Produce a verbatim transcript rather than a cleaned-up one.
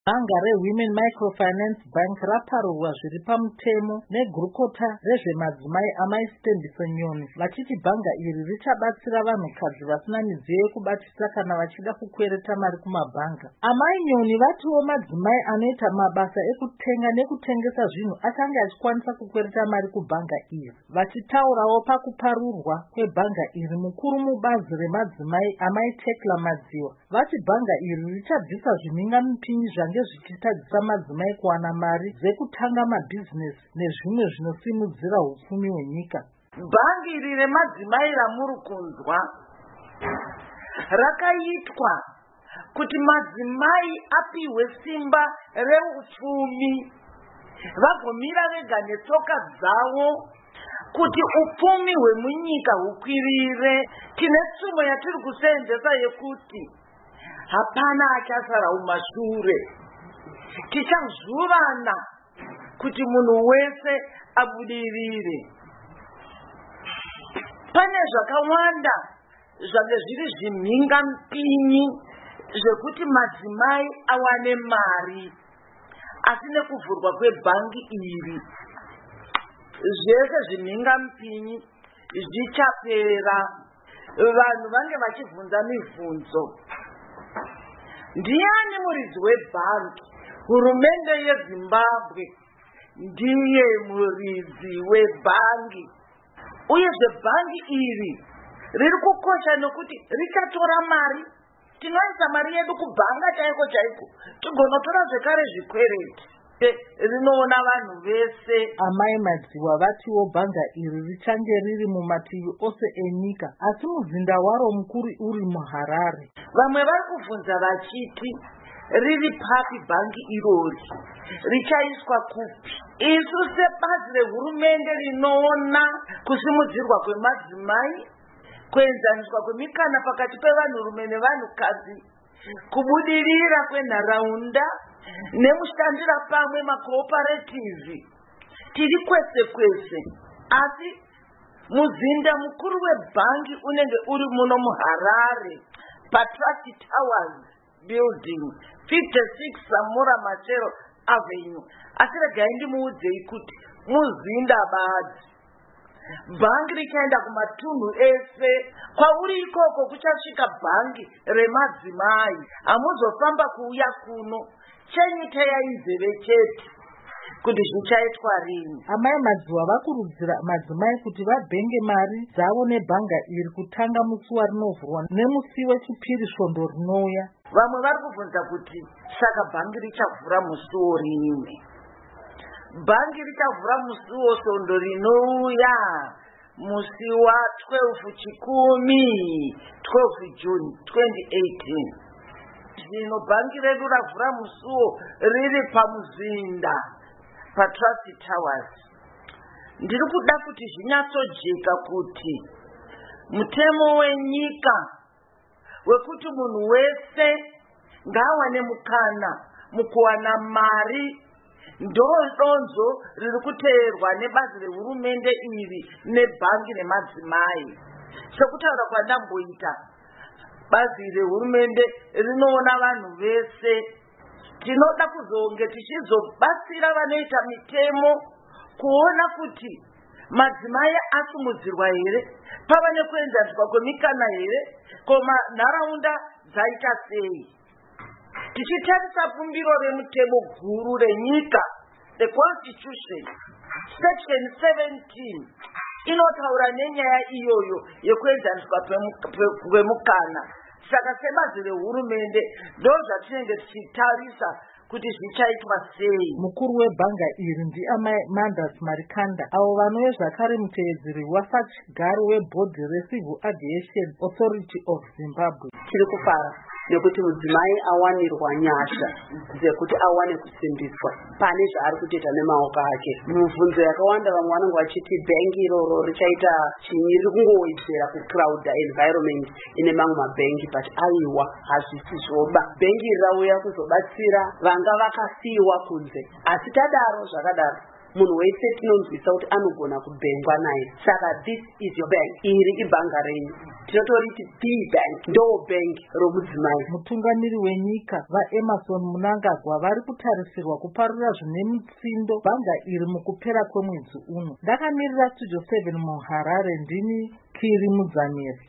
Bhanga reWomen Microfinance Bank raparurwa zviri pamutemo negurukota rezvemadzimai amaisitendiso Nyoni, vachiti bhanga iri richabatsira vanhukadzi vasina midziyo yekubatisa kana vachida kukwereta mari kumabhanga. Amai Nyoni vatiwo madzimai anoita mabasa ekutenga nekutengesa zvinhu achange achikwanisa kukwereta mari kubhanga iri. Vachitaurawo pakuparurwa kwebhanga iri, mukuru mubazi remadzimai Amai Tekla Madziwa vati bhanga iri richabvisa zvimhingamipinyi zvange zvichitadzisa madzimai kuwana mari dzekutanga mabhizinesi nezvimwe zvinosimudzira hupfumi hwenyika. Bhangi iri remadzimai ramuri kunzwa rakaitwa kuti madzimai apihwe simba reupfumi, vagomira vega netsoka dzavo kuti upfumi hwemunyika hukwirire. Tine tsumo yatiri kuseenzesa yekuti hapana achasara mumashure. Tichazuvana kuti munhu wese abudirire. Pane zvakawanda zvange zviri zvimhingamupinyi zvekuti madzimai awane mari, asi nekuvhurwa kwebhangi iri zvese zvimhingamupinyi zvichapera. Vanhu vange vachibvunza mibvunzo: ndiani muridzi webhangi? Hurumende yeZimbabwe ndiye muridzi webhangi. Uyezve bhangi iri riri kukosha nekuti richatora mari, tinoisa mari yedu kubhanga chaiko chaiko, tigonotora zvekare zvikwereti. Rinoona vanhu vese. Amai Madziwa vatiwo bhanga iri richange riri mumativi ose enyika, asi muzinda waro mukuru uri muHarare. Vamwe vari kubvunza vachiti riri papi bhangi irori, richaiswa kupi? Isu sebazi rehurumende rinoona kusimudzirwa kwemadzimai, kuenzaniswa kwemikana pakati pevanhurume nevanhukadzi, kubudirira kwenharaunda nemushandira pamwe makooperativhi, tiri kwese kwese. Asi muzinda mukuru webhangi unenge uri muno muHarare, paTrust Towers building, fifty-six Samura Machel Avenue. Asi regai ndimuudzei kuti muzinda badi bhangi richaenda kumatunhu ese. Kwauri ikoko kuchasvika bhangi remadzimai. Hamuzofamba kuuya kuno, chenyu teyaizeve chete kuti zvichaitwa rini. Amai Madziwa vakurudzira madzimai kuti vabhenge mari dzavo nebhanga iri kutanga musi warinovhurwa nemusi wechipiri svondo rinouya. Vamwe vari kubvunza kuti saka bhangi richavhura musiwo rimwe? Bhangi richavhura musiwo svondo rinouya musi wa12 chikumi twelve June twenty eighteen. Zvino bhangi redu ravhura musiwo riri pamuzinda paTrust Towers. Ndiri kuda kuti zvinyatsojeka kuti mutemo wenyika wekuti munhu wese ngaawane mukana mukuwana mari ndodonzo riri kuteerwa nebazi rehurumende iri nebhangi nemadzimai. Sekutaura kwandamboita, bazi rehurumende rinoona vanhu vese. Tinoda kuzonge tichizobatsira vanoita mitemo kuona kuti madzimai asimudzirwa here, pava nekuenzaniswa kwemikana here, koma nharaunda dzaita sei. Tichitarisa fumbiro remutemo guru renyika, the Constitution, section seventeen, inotaura nenyaya iyoyo yekuenzaniswa kwemukana. Saka sebazi rehurumende ndozvatinenge tichitarisa kuti zvichaitwa sei. Mukuru webhanga iri ndiamai Mandas Marikanda, avo vanove zvakare muteedzeri wasachigaro webhodhi reCivil Aviation Authority of Zimbabwe. Tiri kufara nekuti mudzimai awanirwa nyasha dzekuti awane kusimbiswa pane zvaari kutoita nemaoko ake. Mubvunzo yakawanda vamwe vanenge vachiti bhengi iroro richaita chinyi, riri kungowedzera kucrowda environment ine mamwe mabhengi, but aiwa hazvisi zvoba. Bhengi rauya kuzobatsira vanga vakasiyiwa kunze, asi tadaro zvakadaro munhu wese tinonzwisa kuti anogona kubhengwa naye. Saka this is your bank, iri ibhanga renyu. Tinotoriti B bank ndo bank romudzimai. Mutungamiri wenyika vaEmerson Mnangagwa vari kutarisirwa kuparura zvine mutsindo bhanga iri mukupera kwemwedzi uno. Ndakamirira Studio seven muHarare, ndini Kiri Mudzamiri.